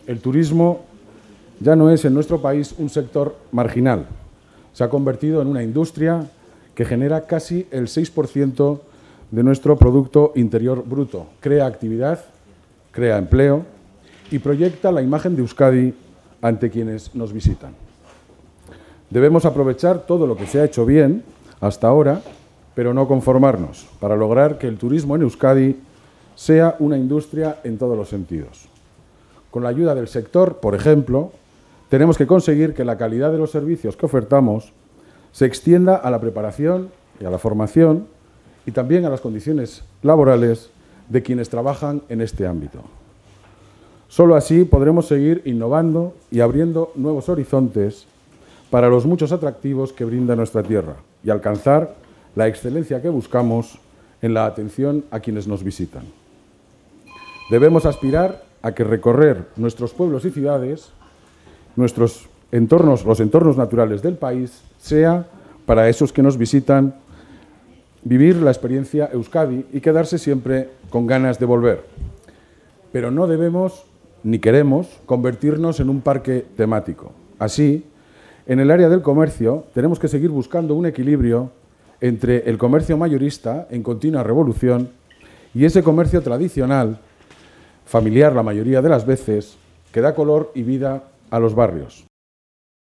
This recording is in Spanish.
El turismo ya no es en nuestro país un sector marginal. Se ha convertido en una industria que genera casi el 6% de nuestro Producto Interior Bruto. Crea actividad, crea empleo y proyecta la imagen de Euskadi ante quienes nos visitan. Debemos aprovechar todo lo que se ha hecho bien hasta ahora, pero no conformarnos, para lograr que el turismo en Euskadi sea una industria en todos los sentidos. Con la ayuda del sector, por ejemplo, tenemos que conseguir que la calidad de los servicios que ofertamos se extienda a la preparación y a la formación y también a las condiciones laborales de quienes trabajan en este ámbito. Solo así podremos seguir innovando y abriendo nuevos horizontes para los muchos atractivos que brinda nuestra tierra y alcanzar la excelencia que buscamos en la atención a quienes nos visitan. Debemos aspirar a que recorrer nuestros pueblos y ciudades, los entornos naturales del país, sea para esos que nos visitan vivir la experiencia Euskadi y quedarse siempre con ganas de volver. Pero no debemos ni queremos convertirnos en un parque temático. Así, en el área del comercio tenemos que seguir buscando un equilibrio entre el comercio mayorista en continua revolución y ese comercio tradicional, familiar la mayoría de las veces, que da color y vida a los barrios.